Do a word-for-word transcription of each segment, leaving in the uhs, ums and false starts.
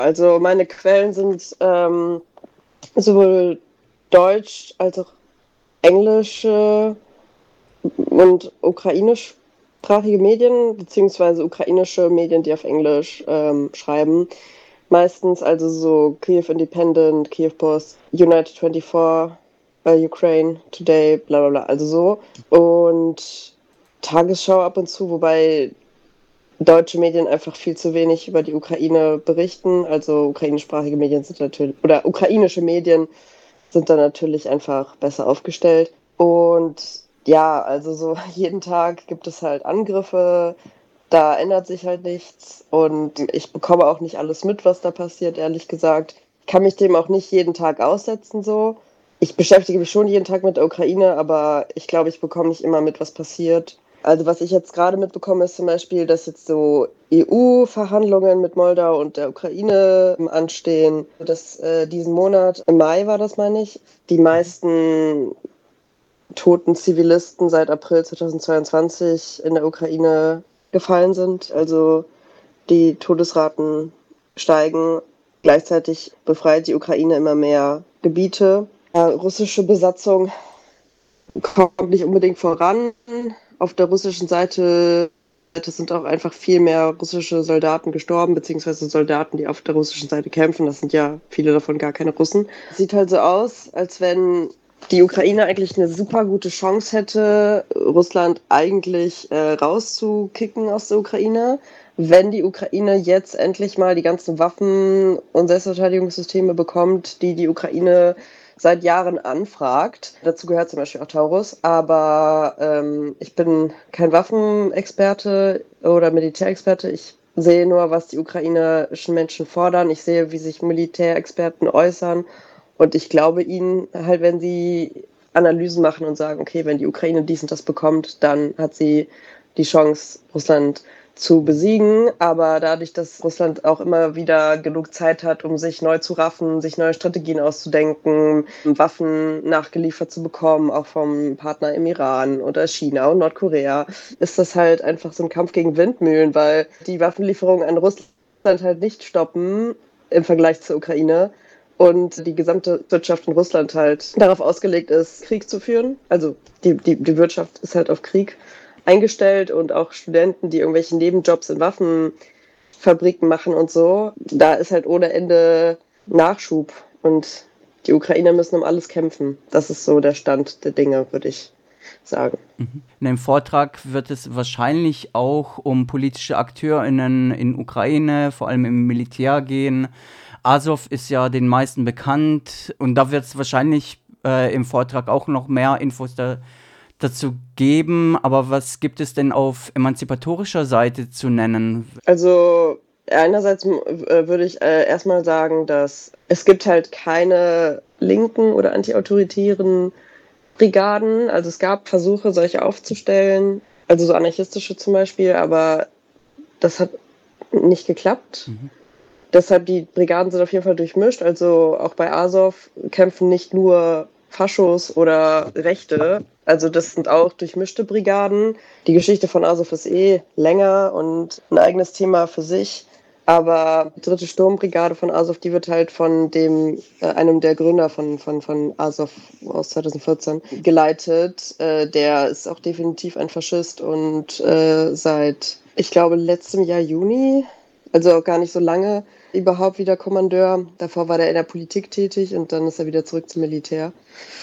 Also meine Quellen sind ähm, sowohl deutsch als auch englische und ukrainischsprachige Medien, beziehungsweise ukrainische Medien, die auf Englisch ähm, schreiben. Meistens also so Kyiv Independent, Kyiv Post, United vierundzwanzig, äh, Ukraine Today, bla bla bla, also so. Und Tagesschau ab und zu, wobei deutsche Medien einfach viel zu wenig über die Ukraine berichten. Also ukrainischsprachige Medien sind natürlich, oder ukrainische Medien sind da natürlich einfach besser aufgestellt. Und ja, also so jeden Tag gibt es halt Angriffe, da ändert sich halt nichts. Und ich bekomme auch nicht alles mit, was da passiert, ehrlich gesagt. Ich kann mich dem auch nicht jeden Tag aussetzen so. Ich beschäftige mich schon jeden Tag mit der Ukraine, aber ich glaube, ich bekomme nicht immer mit, was passiert. Also was ich jetzt gerade mitbekomme, ist zum Beispiel, dass jetzt so E U-Verhandlungen mit Moldau und der Ukraine anstehen. Dass äh, diesen Monat, im Mai war das, meine ich, die meisten toten Zivilisten seit April zweitausendzweiundzwanzig in der Ukraine gefallen sind. Also die Todesraten steigen. Gleichzeitig befreit die Ukraine immer mehr Gebiete. Ja, russische Besatzung kommt nicht unbedingt voran. Auf der russischen Seite sind auch einfach viel mehr russische Soldaten gestorben, beziehungsweise Soldaten, die auf der russischen Seite kämpfen. Das sind ja viele davon gar keine Russen. Sieht halt so aus, als wenn die Ukraine eigentlich eine super gute Chance hätte, Russland eigentlich äh, rauszukicken aus der Ukraine, wenn die Ukraine jetzt endlich mal die ganzen Waffen und Selbstverteidigungssysteme bekommt, die die Ukraine seit Jahren anfragt. Dazu gehört zum Beispiel auch Taurus. Aber ähm, ich bin kein Waffenexperte oder Militärexperte. Ich sehe nur, was die ukrainischen Menschen fordern. Ich sehe, wie sich Militärexperten äußern. Und ich glaube ihnen halt, wenn sie Analysen machen und sagen, okay, wenn die Ukraine dies und das bekommt, dann hat sie die Chance, Russland zu besiegen. Aber dadurch, dass Russland auch immer wieder genug Zeit hat, um sich neu zu raffen, sich neue Strategien auszudenken, Waffen nachgeliefert zu bekommen, auch vom Partner im Iran oder China und Nordkorea, ist das halt einfach so ein Kampf gegen Windmühlen, weil die Waffenlieferungen an Russland halt nicht stoppen im Vergleich zur Ukraine. Und die gesamte Wirtschaft in Russland halt darauf ausgelegt ist, Krieg zu führen. Also die, die, die Wirtschaft ist halt auf Krieg eingestellt und auch Studenten, die irgendwelche Nebenjobs in Waffenfabriken machen und so. Da ist halt ohne Ende Nachschub und die Ukrainer müssen um alles kämpfen. Das ist so der Stand der Dinge, würde ich sagen. Mhm. In dem Vortrag wird es wahrscheinlich auch um politische AkteurInnen in Ukraine, vor allem im Militär gehen. Azov ist ja den meisten bekannt und da wird es wahrscheinlich äh, im Vortrag auch noch mehr Infos da, dazu geben. Aber was gibt es denn auf emanzipatorischer Seite zu nennen? Also einerseits äh, würde ich äh, erstmal sagen, dass es gibt halt keine linken oder antiautoritären Brigaden. Also es gab Versuche, solche aufzustellen, also so anarchistische zum Beispiel, aber das hat nicht geklappt. Mhm. Deshalb, die Brigaden sind auf jeden Fall durchmischt. Also auch bei Azov kämpfen nicht nur Faschos oder Rechte. Also das sind auch durchmischte Brigaden. Die Geschichte von Azov ist eh länger und ein eigenes Thema für sich. Aber die dritte Sturmbrigade von Azov, die wird halt von dem, äh, einem der Gründer von, von, von Azov aus zweitausendvierzehn geleitet. Äh, der ist auch definitiv ein Faschist und äh, seit, ich glaube, letztem Jahr Juni, also auch gar nicht so lange, überhaupt wieder Kommandeur. Davor war er in der Politik tätig und dann ist er wieder zurück zum Militär.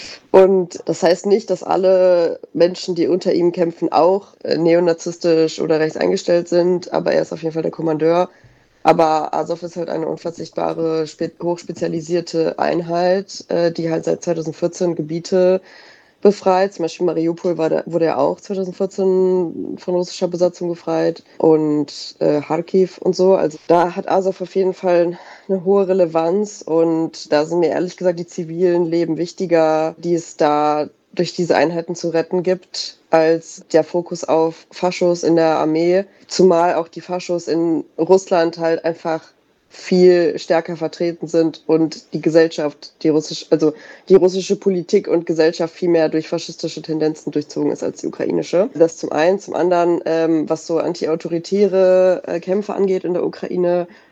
Und das heißt nicht, dass alle Menschen, die unter ihm kämpfen, auch äh, neonazistisch oder rechts eingestellt sind, aber er ist auf jeden Fall der Kommandeur. Aber Azov ist halt eine unverzichtbare, hochspezialisierte Einheit, äh, die halt seit zweitausendvierzehn Gebiete befreit. Zum Beispiel Mariupol war da, wurde ja auch zweitausendvierzehn von russischer Besatzung befreit und äh, Kharkiv und so. Also da hat Azov auf jeden Fall eine hohe Relevanz und da sind mir ehrlich gesagt die zivilen Leben wichtiger, die es da durch diese Einheiten zu retten gibt, als der Fokus auf Faschos in der Armee. Zumal auch die Faschos in Russland halt einfach viel stärker vertreten sind und die Gesellschaft, die russische, also die russische Politik und Gesellschaft viel mehr durch faschistische Tendenzen durchzogen ist als die ukrainische. Das zum einen. Zum anderen, ähm, was so antiautoritäre äh, Kämpfe angeht in der Ukraine.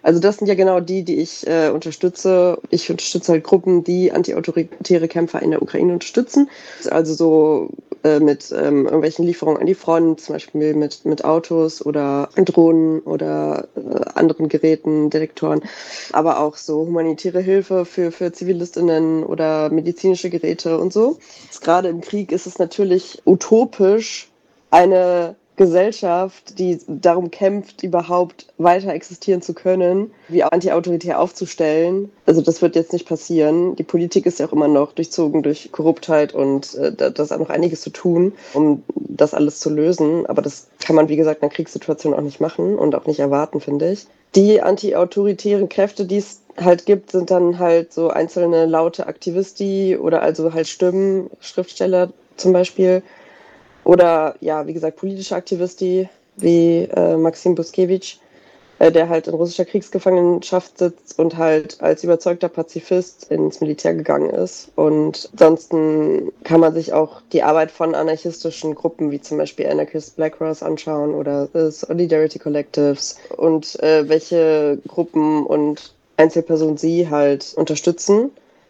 Also das sind ja genau die, die ich äh, unterstütze. Ich unterstütze halt Gruppen, die antiautoritäre Kämpfer in der Ukraine unterstützen. Also so äh, mit ähm, irgendwelchen Lieferungen an die Front, zum Beispiel mit, mit Autos oder Drohnen oder äh, anderen Geräten, Detektoren. Aber auch so humanitäre Hilfe für, für ZivilistInnen oder medizinische Geräte und so. Jetzt gerade im Krieg ist es natürlich utopisch, eine Gesellschaft, die darum kämpft, überhaupt weiter existieren zu können, wie antiautoritär aufzustellen. Also das wird jetzt nicht passieren. Die Politik ist ja auch immer noch durchzogen durch Korruptheit und äh, da, da ist auch noch einiges zu tun, um das alles zu lösen. Aber das kann man, wie gesagt, in einer Kriegssituation auch nicht machen und auch nicht erwarten, finde ich. Die antiautoritären Kräfte, die es halt gibt, sind dann halt so einzelne laute Aktivisti oder also halt Stimmen, Schriftsteller zum Beispiel. Oder ja, wie gesagt, politische Aktivisti wie äh, Maxim Buskewitsch, äh, der halt in russischer Kriegsgefangenschaft sitzt und halt als überzeugter Pazifist ins Militär gegangen ist. Und ansonsten kann man sich auch die Arbeit von anarchistischen Gruppen wie zum Beispiel Anarchist Black Cross anschauen oder äh, Solidarity Collectives und äh, welche Gruppen und Einzelpersonen sie halt unterstützen.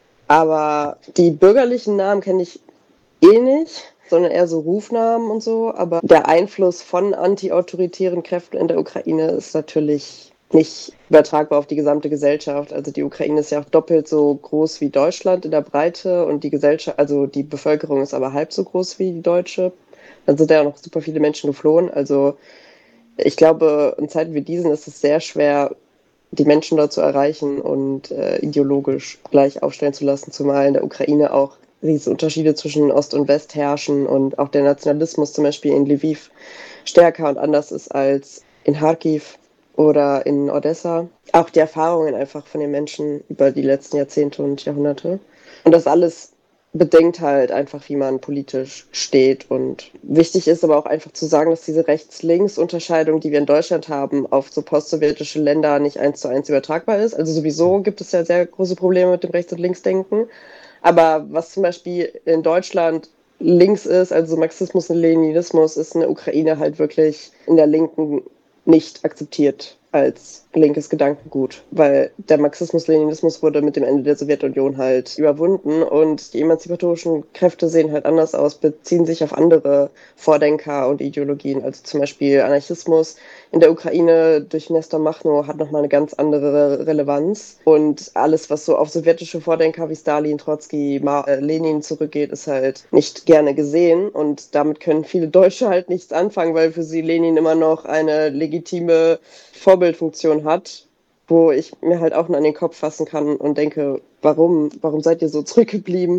Aber die bürgerlichen Namen kenne ich eh nicht, sondern eher so Rufnamen und so. Aber der Einfluss von antiautoritären Kräften in der Ukraine ist natürlich nicht übertragbar auf die gesamte Gesellschaft. Also die Ukraine ist ja auch doppelt so groß wie Deutschland in der Breite und die Gesellschaft, also die Bevölkerung ist aber halb so groß wie die deutsche. Dann sind ja auch noch super viele Menschen geflohen. Also ich glaube, in Zeiten wie diesen ist es sehr schwer, die Menschen dort zu erreichen und äh, ideologisch gleich aufstellen zu lassen, zumal in der Ukraine auch riesige Unterschiede zwischen Ost und West herrschen und auch der Nationalismus zum Beispiel in Lviv stärker und anders ist als in Kharkiv oder in Odessa. Auch die Erfahrungen einfach von den Menschen über die letzten Jahrzehnte und Jahrhunderte. Und das alles bedenkt halt einfach, wie man politisch steht. Und wichtig ist aber auch einfach zu sagen, dass diese Rechts-Links-Unterscheidung, die wir in Deutschland haben, auf so postsowjetische Länder nicht eins zu eins übertragbar ist. Also sowieso gibt es ja sehr große Probleme mit dem Rechts- und Linksdenken. Aber was zum Beispiel in Deutschland links ist, also Marxismus und Leninismus, ist in der Ukraine halt wirklich in der Linken nicht akzeptiert als linkes Gedankengut, weil der Marxismus-Leninismus wurde mit dem Ende der Sowjetunion halt überwunden und die emanzipatorischen Kräfte sehen halt anders aus, beziehen sich auf andere Vordenker und Ideologien, also zum Beispiel Anarchismus in der Ukraine durch Nestor Makhno hat nochmal eine ganz andere Relevanz und alles, was so auf sowjetische Vordenker wie Stalin, Trotzki, Ma äh, Lenin zurückgeht, ist halt nicht gerne gesehen und damit können viele Deutsche halt nichts anfangen, weil für sie Lenin immer noch eine legitime Vorbildfunktion hat, wo ich mir halt auch nur an den Kopf fassen kann und denke, warum, warum seid ihr so zurückgeblieben?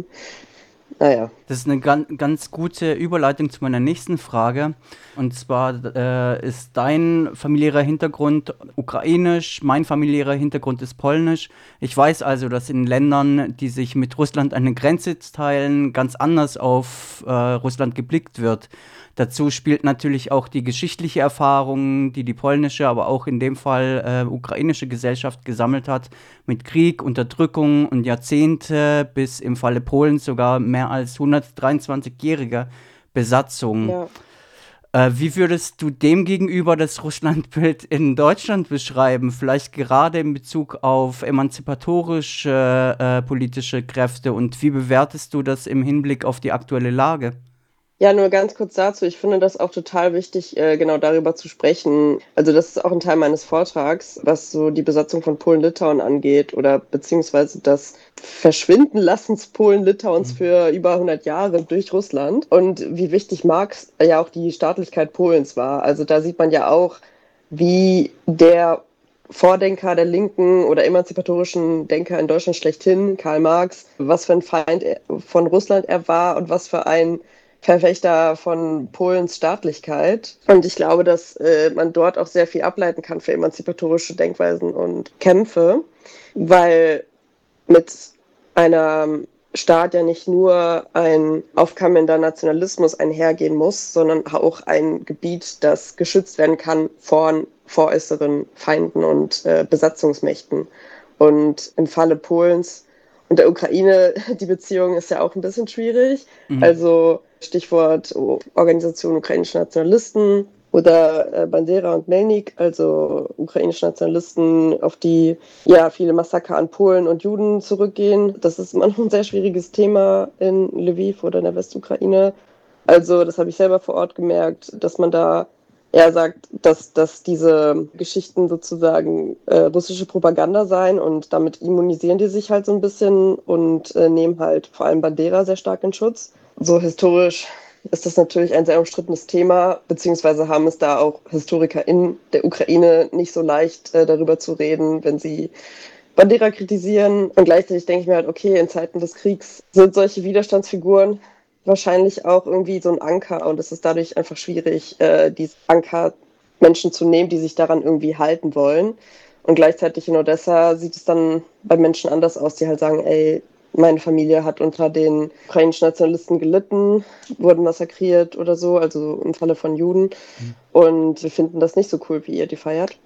Naja. Das ist eine ganz, ganz gute Überleitung zu meiner nächsten Frage. Und zwar äh, ist dein familiärer Hintergrund ukrainisch, mein familiärer Hintergrund ist polnisch. Ich weiß also, dass in Ländern, die sich mit Russland eine Grenze teilen, ganz anders auf äh, Russland geblickt wird. Dazu spielt natürlich auch die geschichtliche Erfahrung, die die polnische, aber auch in dem Fall äh, ukrainische Gesellschaft gesammelt hat, mit Krieg, Unterdrückung und Jahrzehnte bis im Falle Polens sogar mehr als hundertdreiundzwanzigjährige Besatzung. Ja. Äh, wie würdest du demgegenüber das Russlandbild in Deutschland beschreiben? Vielleicht gerade in Bezug auf emanzipatorische äh, politische Kräfte und wie bewertest du das im Hinblick auf die aktuelle Lage? Ja, nur ganz kurz dazu. Ich finde das auch total wichtig, äh, genau darüber zu sprechen. Also das ist auch ein Teil meines Vortrags, was so die Besatzung von Polen-Litauen angeht oder beziehungsweise das Verschwindenlassens Polen-Litauens für über hundert Jahre durch Russland und wie wichtig Marx ja auch die Staatlichkeit Polens war. Also da sieht man ja auch, wie der Vordenker der linken oder emanzipatorischen Denker in Deutschland schlechthin, Karl Marx, was für ein Feind er, von Russland er war und was für ein Verfechter von Polens Staatlichkeit. Und ich glaube, dass äh, man dort auch sehr viel ableiten kann für emanzipatorische Denkweisen und Kämpfe, weil mit einem Staat ja nicht nur ein aufkommender Nationalismus einhergehen muss, sondern auch ein Gebiet, das geschützt werden kann vor, vor äußeren Feinden und äh, Besatzungsmächten. Und im Falle Polens und der Ukraine, die Beziehung ist ja auch ein bisschen schwierig. Mhm. Also Stichwort Organisation ukrainische Nationalisten Oder äh, Bandera und Melnik, also ukrainische Nationalisten, auf die ja viele Massaker an Polen und Juden zurückgehen. Das ist immer noch ein sehr schwieriges Thema in Lviv oder in der Westukraine. Also das habe ich selber vor Ort gemerkt, dass man da eher sagt, dass, dass diese Geschichten sozusagen äh, russische Propaganda seien und damit immunisieren die sich halt so ein bisschen und äh, nehmen halt vor allem Bandera sehr stark in Schutz. So historisch ist das natürlich ein sehr umstrittenes Thema, beziehungsweise haben es da auch Historiker in der Ukraine nicht so leicht, äh, darüber zu reden, wenn sie Bandera kritisieren. Und gleichzeitig denke ich mir halt, okay, in Zeiten des Kriegs sind solche Widerstandsfiguren wahrscheinlich auch irgendwie so ein Anker und es ist dadurch einfach schwierig, äh, diese Anker Menschen zu nehmen, die sich daran irgendwie halten wollen. Und gleichzeitig in Odessa sieht es dann bei Menschen anders aus, die halt sagen, ey, meine Familie hat unter den ukrainischen Nationalisten gelitten, wurden massakriert oder so, also im Falle von Juden. Und wir finden das nicht so cool, wie ihr die feiert.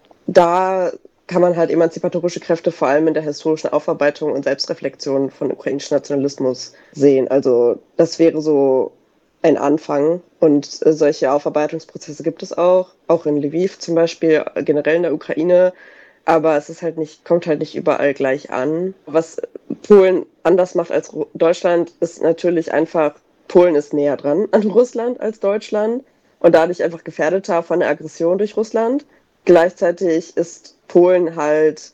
Da kann man halt emanzipatorische Kräfte vor allem in der historischen Aufarbeitung und Selbstreflexion von ukrainischem Nationalismus sehen. Also das wäre so ein Anfang. Und äh, solche Aufarbeitungsprozesse gibt es auch, auch in Lviv zum Beispiel, generell in der Ukraine. Aber es ist halt nicht, kommt halt nicht überall gleich an. Was Polen anders macht als Ru- Deutschland, ist natürlich einfach, Polen ist näher dran an Russland als Deutschland und dadurch einfach gefährdeter von der Aggression durch Russland. Gleichzeitig ist Polen halt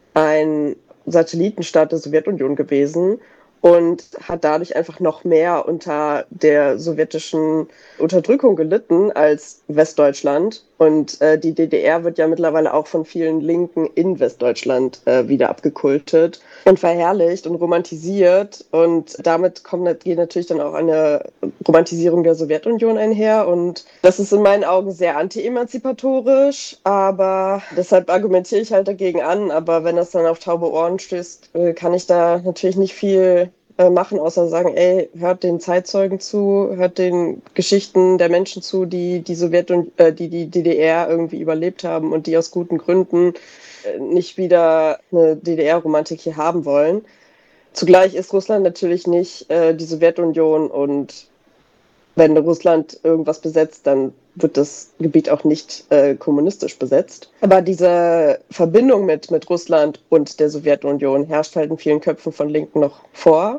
ein Satellitenstaat der Sowjetunion gewesen und hat dadurch einfach noch mehr unter der sowjetischen Unterdrückung gelitten als Westdeutschland. Und äh, die D D R wird ja mittlerweile auch von vielen Linken in Westdeutschland äh, wieder abgekultet und verherrlicht und romantisiert. Und damit kommt, geht natürlich dann auch eine Romantisierung der Sowjetunion einher. Und das ist in meinen Augen sehr anti-emanzipatorisch, aber deshalb argumentiere ich halt dagegen an. Aber wenn das dann auf taube Ohren stößt, äh, kann ich da natürlich nicht viel äh, machen, außer sagen, ey, hört den Zeitzeugen zu, hört den Geschichten der Menschen zu, die die Sowjetunion, äh, die die D D R irgendwie überlebt haben und die aus guten Gründen äh, nicht wieder eine D D R-Romantik hier haben wollen. Zugleich ist Russland natürlich nicht äh, die Sowjetunion und wenn Russland irgendwas besetzt, dann wird das Gebiet auch nicht äh, kommunistisch besetzt. Aber diese Verbindung mit, mit Russland und der Sowjetunion herrscht halt in vielen Köpfen von Linken noch vor.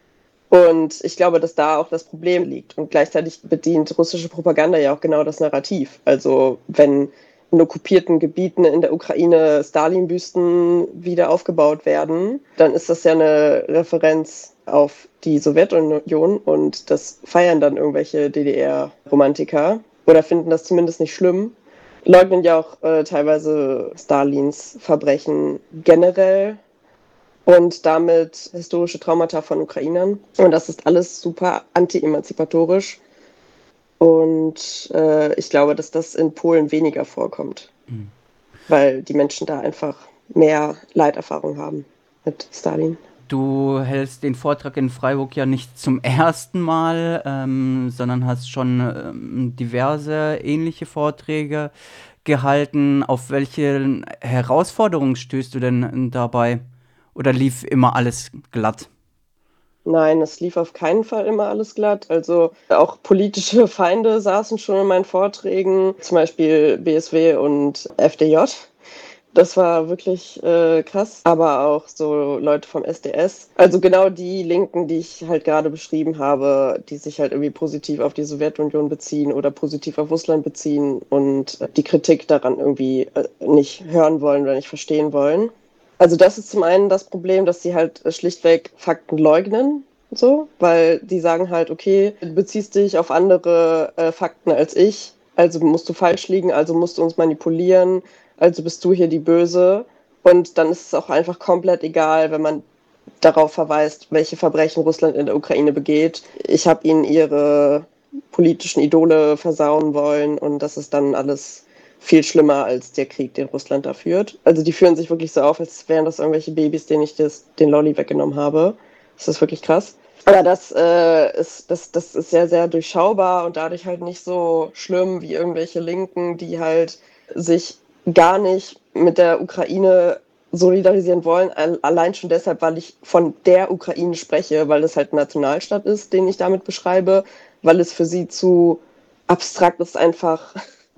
Und ich glaube, dass da auch das Problem liegt. Und gleichzeitig bedient russische Propaganda ja auch genau das Narrativ. Also wenn in okkupierten Gebieten in der Ukraine Stalin-Büsten wieder aufgebaut werden, dann ist das ja eine Referenz auf die Sowjetunion und das feiern dann irgendwelche D D R-Romantiker oder finden das zumindest nicht schlimm, leugnen ja auch äh, teilweise Stalins Verbrechen generell und damit historische Traumata von Ukrainern. Und das ist alles super anti-emanzipatorisch. Und äh, ich glaube, dass das in Polen weniger vorkommt, mhm. weil die Menschen da einfach mehr Leiterfahrung haben mit Stalin. Du hältst den Vortrag in Freiburg ja nicht zum ersten Mal, ähm, sondern hast schon ähm, diverse ähnliche Vorträge gehalten. Auf welche Herausforderungen stößt du denn dabei? Oder lief immer alles glatt? Nein, es lief auf keinen Fall immer alles glatt. Also auch politische Feinde saßen schon in meinen Vorträgen, zum Beispiel B S W und F D J. Das war wirklich äh, krass, aber auch so Leute vom S D S. Also genau die Linken, die ich halt gerade beschrieben habe, die sich halt irgendwie positiv auf die Sowjetunion beziehen oder positiv auf Russland beziehen und die Kritik daran irgendwie äh, nicht hören wollen oder nicht verstehen wollen. Also das ist zum einen das Problem, dass sie halt schlichtweg Fakten leugnen, so, weil die sagen halt, okay, du beziehst dich auf andere äh, Fakten als ich, also musst du falsch liegen, also musst du uns manipulieren, also bist du hier die Böse. Und dann ist es auch einfach komplett egal, wenn man darauf verweist, welche Verbrechen Russland in der Ukraine begeht. Ich habe ihnen ihre politischen Idole versauen wollen und das ist dann alles viel schlimmer als der Krieg, den Russland da führt. Also die führen sich wirklich so auf, als wären das irgendwelche Babys, denen ich das, den Lolli weggenommen habe. Das ist wirklich krass. Aber das, äh, ist, das, das ist sehr, sehr durchschaubar und dadurch halt nicht so schlimm wie irgendwelche Linken, die halt sich gar nicht mit der Ukraine solidarisieren wollen. Allein schon deshalb, weil ich von der Ukraine spreche, weil es halt ein Nationalstaat ist, den ich damit beschreibe, weil es für sie zu abstrakt ist, einfach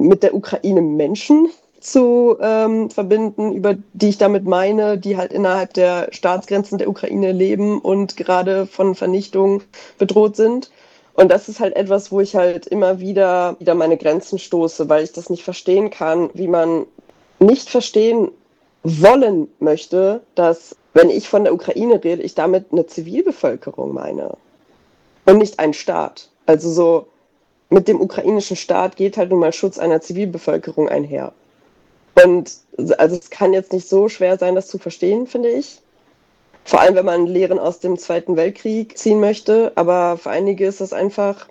mit der Ukraine Menschen zu ähm, verbinden, über die ich damit meine, die halt innerhalb der Staatsgrenzen der Ukraine leben und gerade von Vernichtung bedroht sind. Und das ist halt etwas, wo ich halt immer wieder wieder meine Grenzen stoße, weil ich das nicht verstehen kann, wie man nicht verstehen wollen möchte, dass, wenn ich von der Ukraine rede, ich damit eine Zivilbevölkerung meine und nicht einen Staat. Also so mit dem ukrainischen Staat geht halt nun mal Schutz einer Zivilbevölkerung einher. Und also es kann jetzt nicht so schwer sein, das zu verstehen, finde ich. Vor allem, wenn man Lehren aus dem Zweiten Weltkrieg ziehen möchte. Aber für einige ist das einfach,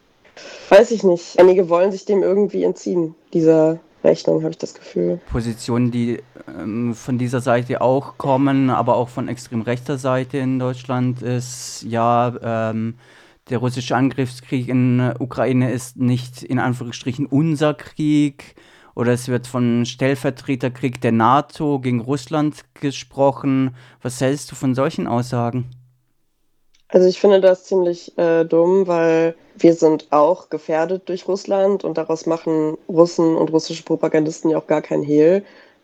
weiß ich nicht, einige wollen sich dem irgendwie entziehen, dieser Rechnung, habe ich das Gefühl. Positionen, die ähm, von dieser Seite auch kommen, aber auch von extrem rechter Seite in Deutschland, ist ja, ähm, der russische Angriffskrieg in äh, Ukraine ist nicht in Anführungsstrichen unser Krieg, oder es wird von Stellvertreterkrieg der NATO gegen Russland gesprochen. Was hältst du von solchen Aussagen? Also ich finde das ziemlich äh, dumm, weil wir sind auch gefährdet durch Russland und daraus machen Russen und russische Propagandisten ja auch gar kein Hehl.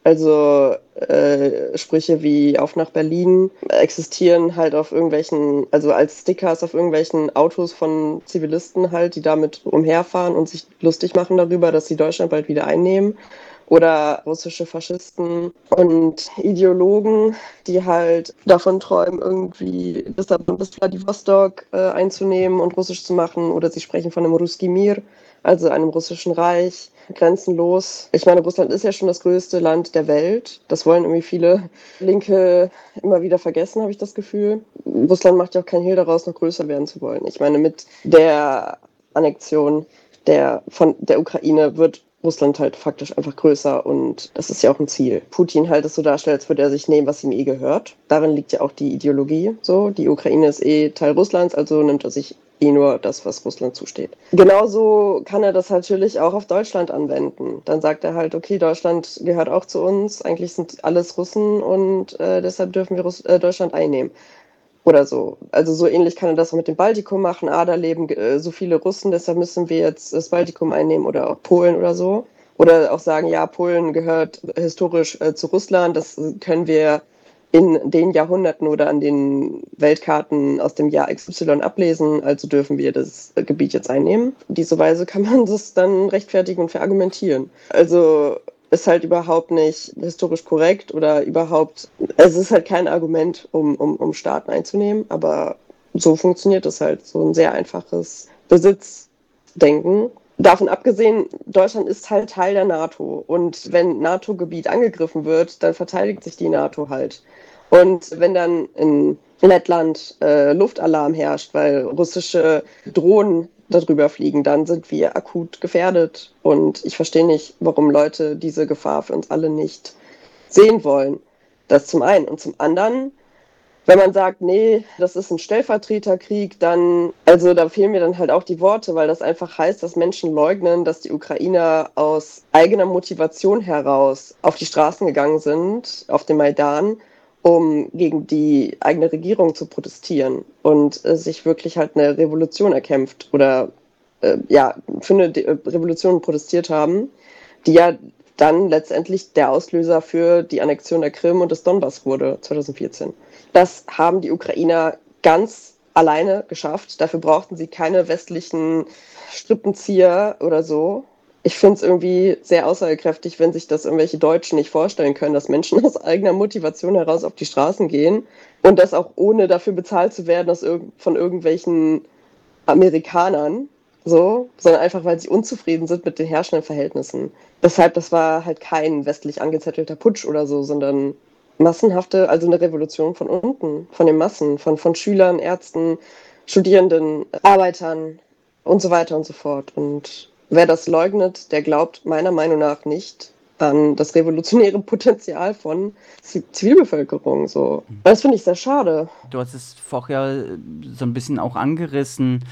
Also äh, Sprüche wie auf nach Berlin existieren halt auf irgendwelchen, also als Stickers auf irgendwelchen Autos von Zivilisten halt, die damit umherfahren und sich lustig machen darüber, dass sie Deutschland bald wieder einnehmen. Oder russische Faschisten und Ideologen, die halt davon träumen, irgendwie Lissabon bis Vladivostok äh, einzunehmen und russisch zu machen. Oder sie sprechen von einem Ruski Mir, also einem russischen Reich, grenzenlos. Ich meine, Russland ist ja schon das größte Land der Welt. Das wollen irgendwie viele Linke immer wieder vergessen, habe ich das Gefühl. Russland macht ja auch keinen Hehl daraus, noch größer werden zu wollen. Ich meine, mit der Annexion der, von der Ukraine wird Russland halt faktisch einfach größer und das ist ja auch ein Ziel. Putin halt es so darstellt, als würde er sich nehmen, was ihm eh gehört. Darin liegt ja auch die Ideologie. So, die Ukraine ist eh Teil Russlands, also nimmt er sich eh nur das, was Russland zusteht. Genauso kann er das natürlich auch auf Deutschland anwenden. Dann sagt er halt, okay, Deutschland gehört auch zu uns, eigentlich sind alles Russen und äh, deshalb dürfen wir Russ äh, Deutschland einnehmen. Oder so. Also so ähnlich kann er das auch mit dem Baltikum machen. Ah, da leben äh, so viele Russen, deshalb müssen wir jetzt das Baltikum einnehmen oder auch Polen oder so. Oder auch sagen, ja, Polen gehört historisch äh, zu Russland. Das können wir in den Jahrhunderten oder an den Weltkarten aus dem Jahr X Y ablesen. Also dürfen wir das äh, Gebiet jetzt einnehmen. Auf diese Weise kann man das dann rechtfertigen und verargumentieren. Also ist halt überhaupt nicht historisch korrekt oder überhaupt, es ist halt kein Argument, um, um, um Staaten einzunehmen, aber so funktioniert es halt, so ein sehr einfaches Besitzdenken. Davon abgesehen, Deutschland ist halt Teil der NATO und wenn NATO-Gebiet angegriffen wird, dann verteidigt sich die NATO halt. Und wenn dann in Lettland äh, Luftalarm herrscht, weil russische Drohnen darüber fliegen, dann sind wir akut gefährdet. Und ich verstehe nicht, warum Leute diese Gefahr für uns alle nicht sehen wollen. Das zum einen. Und zum anderen, wenn man sagt, nee, das ist ein Stellvertreterkrieg, dann, also da fehlen mir dann halt auch die Worte, weil das einfach heißt, dass Menschen leugnen, dass die Ukrainer aus eigener Motivation heraus auf die Straßen gegangen sind, auf den Maidan, um gegen die eigene Regierung zu protestieren und äh, sich wirklich halt eine Revolution erkämpft oder äh, ja, für eine De Revolution protestiert haben, die ja dann letztendlich der Auslöser für die Annexion der Krim und des Donbass wurde zweitausendvierzehn. Das haben die Ukrainer ganz alleine geschafft. Dafür brauchten sie keine westlichen Strippenzieher oder so. Ich finde es irgendwie sehr aussagekräftig, wenn sich das irgendwelche Deutschen nicht vorstellen können, dass Menschen aus eigener Motivation heraus auf die Straßen gehen und das auch ohne dafür bezahlt zu werden aus irg von irgendwelchen Amerikanern, so, sondern einfach, weil sie unzufrieden sind mit den herrschenden Verhältnissen. Deshalb, das war halt kein westlich angezettelter Putsch oder so, sondern massenhafte, also eine Revolution von unten, von den Massen, von, von Schülern, Ärzten, Studierenden, Arbeitern und so weiter und so fort. Und wer das leugnet, der glaubt meiner Meinung nach nicht an das revolutionäre Potenzial von Zivilbevölkerung. So. Das finde ich sehr schade. Du hast es vorher so ein bisschen auch angerissen.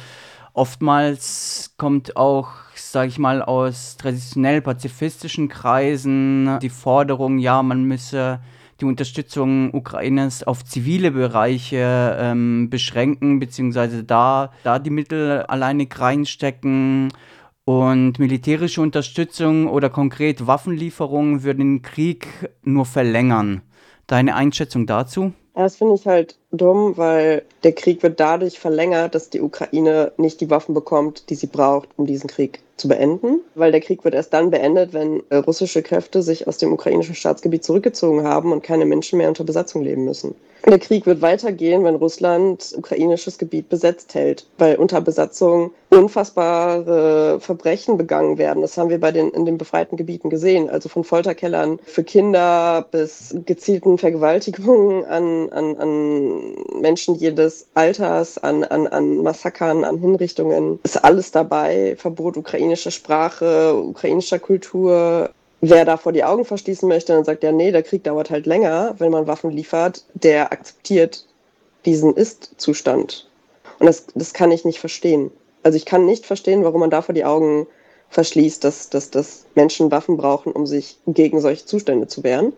Oftmals kommt auch, sage ich mal, aus traditionell pazifistischen Kreisen die Forderung, ja, man müsse die Unterstützung Ukraines auf zivile Bereiche ähm, beschränken, beziehungsweise da, da die Mittel alleinig reinstecken. Und militärische Unterstützung oder konkret Waffenlieferungen würden den Krieg nur verlängern. Deine Einschätzung dazu? Ja, das finde ich halt dumm, weil der Krieg wird dadurch verlängert, dass die Ukraine nicht die Waffen bekommt, die sie braucht, um diesen Krieg zu beenden. Weil der Krieg wird erst dann beendet, wenn äh, russische Kräfte sich aus dem ukrainischen Staatsgebiet zurückgezogen haben und keine Menschen mehr unter Besatzung leben müssen. Der Krieg wird weitergehen, wenn Russland ukrainisches Gebiet besetzt hält, weil unter Besatzung unfassbare Verbrechen begangen werden. Das haben wir bei den in den befreiten Gebieten gesehen, also von Folterkellern für Kinder bis gezielten Vergewaltigungen an, an, an Menschen jedes Alters, an, an, an Massakern, an Hinrichtungen. Ist alles dabei, Verbot ukrainischer Sprache, ukrainischer Kultur. Wer da vor die Augen verschließen möchte und sagt, ja, nee, der Krieg dauert halt länger, wenn man Waffen liefert, der akzeptiert diesen Ist-Zustand. Und das, das kann ich nicht verstehen. Also ich kann nicht verstehen, warum man da vor die Augen verschließt, dass, dass, dass Menschen Waffen brauchen, um sich gegen solche Zustände zu wehren.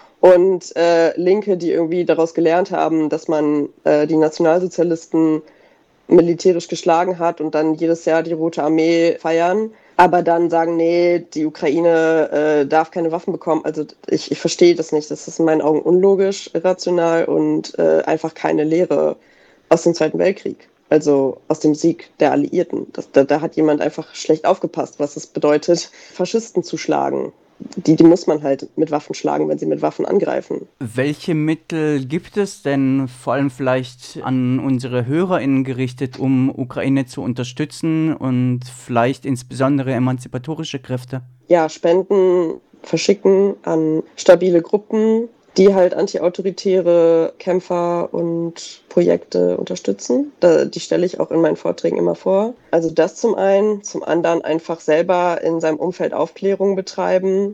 Und äh, Linke, die irgendwie daraus gelernt haben, dass man äh, die Nationalsozialisten militärisch geschlagen hat und dann jedes Jahr die Rote Armee feiern, aber dann sagen, nee, die Ukraine äh, darf keine Waffen bekommen. Also ich, ich verstehe das nicht. Das ist in meinen Augen unlogisch, irrational und äh, einfach keine Lehre aus dem Zweiten Weltkrieg. Also aus dem Sieg der Alliierten. Das, da, da hat jemand einfach schlecht aufgepasst, was es bedeutet, Faschisten zu schlagen. Die, die muss man halt mit Waffen schlagen, wenn sie mit Waffen angreifen. Welche Mittel gibt es denn, vor allem vielleicht an unsere HörerInnen gerichtet, um Ukraine zu unterstützen und vielleicht insbesondere emanzipatorische Kräfte? Ja, Spenden verschicken an stabile Gruppen, die halt antiautoritäre Kämpfer und Projekte unterstützen. Da, die stelle ich auch in meinen Vorträgen immer vor. Also das zum einen, zum anderen einfach selber in seinem Umfeld Aufklärung betreiben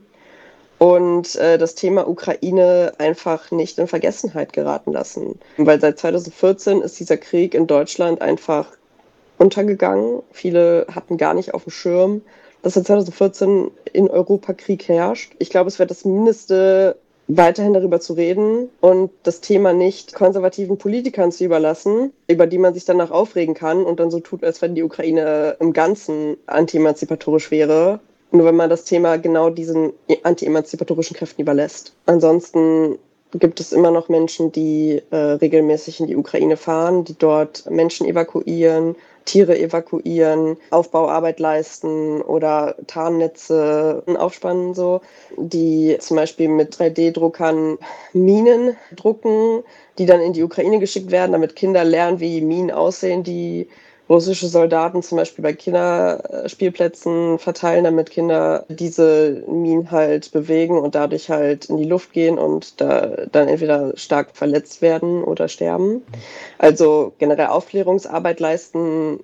und äh, das Thema Ukraine einfach nicht in Vergessenheit geraten lassen. Weil seit zweitausendvierzehn ist dieser Krieg in Deutschland einfach untergegangen. Viele hatten gar nicht auf dem Schirm, dass seit zweitausendvierzehn in Europa Krieg herrscht. Ich glaube, es wäre das Mindeste, weiterhin darüber zu reden und das Thema nicht konservativen Politikern zu überlassen, über die man sich danach aufregen kann und dann so tut, als wenn die Ukraine im Ganzen anti-emanzipatorisch wäre. Nur wenn man das Thema genau diesen anti-emanzipatorischen Kräften überlässt. Ansonsten gibt es immer noch Menschen, die äh, regelmäßig in die Ukraine fahren, die dort Menschen evakuieren, Tiere evakuieren, Aufbauarbeit leisten oder Tarnnetze aufspannen, so, die zum Beispiel mit drei D Druckern Minen drucken, die dann in die Ukraine geschickt werden, damit Kinder lernen, wie Minen aussehen, die russische Soldaten zum Beispiel bei Kinderspielplätzen verteilen, damit Kinder diese Minen halt bewegen und dadurch halt in die Luft gehen und da dann entweder stark verletzt werden oder sterben. Also generell Aufklärungsarbeit leisten,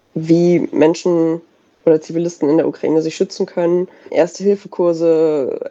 wie Menschen oder Zivilisten in der Ukraine sich schützen können. Erste-Hilfe-Kurse,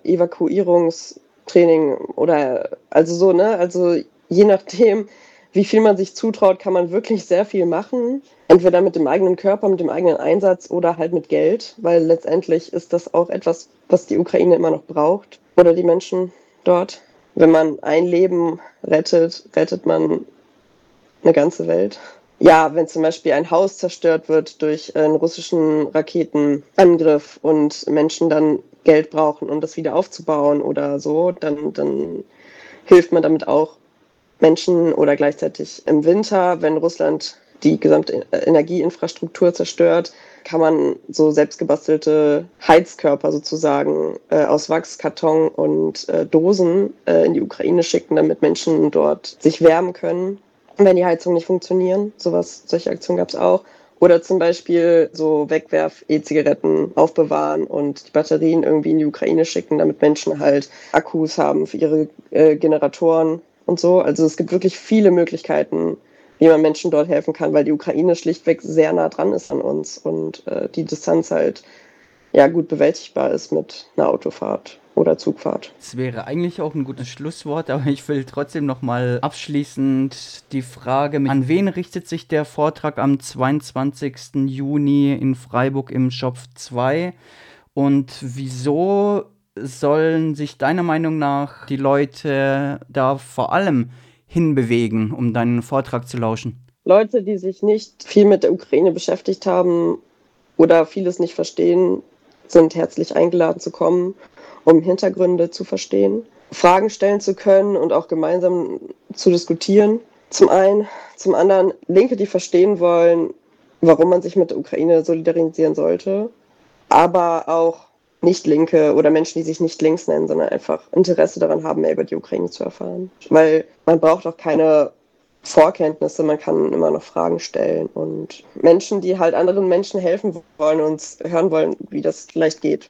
Evakuierungstraining oder also so, ne? Also je nachdem, wie viel man sich zutraut, kann man wirklich sehr viel machen. Entweder mit dem eigenen Körper, mit dem eigenen Einsatz oder halt mit Geld, weil letztendlich ist das auch etwas, was die Ukraine immer noch braucht oder die Menschen dort. Wenn man ein Leben rettet, rettet man eine ganze Welt. Ja, wenn zum Beispiel ein Haus zerstört wird durch einen russischen Raketenangriff und Menschen dann Geld brauchen, um das wieder aufzubauen oder so, dann, dann hilft man damit auch Menschen oder gleichzeitig im Winter, wenn Russland die gesamte Energieinfrastruktur zerstört, kann man so selbstgebastelte Heizkörper sozusagen äh, aus Wachs, Karton und äh, Dosen äh, in die Ukraine schicken, damit Menschen dort sich wärmen können, wenn die Heizungen nicht funktionieren. Sowas, solche Aktionen gab es auch. Oder zum Beispiel so Wegwerf-E-Zigaretten aufbewahren und die Batterien irgendwie in die Ukraine schicken, damit Menschen halt Akkus haben für ihre äh, Generatoren und so. Also es gibt wirklich viele Möglichkeiten, wie man Menschen dort helfen kann, weil die Ukraine schlichtweg sehr nah dran ist an uns und äh, die Distanz halt ja gut bewältigbar ist mit einer Autofahrt oder Zugfahrt. Das wäre eigentlich auch ein gutes Schlusswort, aber ich will trotzdem nochmal abschließend die Frage, an wen richtet sich der Vortrag am zweiundzwanzigsten Juni in Freiburg im Schopf zwei und wieso sollen sich deiner Meinung nach die Leute da vor allem hinbewegen, um deinen Vortrag zu lauschen? Leute, die sich nicht viel mit der Ukraine beschäftigt haben oder vieles nicht verstehen, sind herzlich eingeladen zu kommen, um Hintergründe zu verstehen, Fragen stellen zu können und auch gemeinsam zu diskutieren. Zum einen, zum anderen Linke, die verstehen wollen, warum man sich mit der Ukraine solidarisieren sollte, aber auch Nicht-Linke oder Menschen, die sich nicht links nennen, sondern einfach Interesse daran haben, mehr über die Ukraine zu erfahren. Weil man braucht auch keine Vorkenntnisse, man kann immer noch Fragen stellen und Menschen, die halt anderen Menschen helfen wollen und hören wollen, wie das vielleicht geht.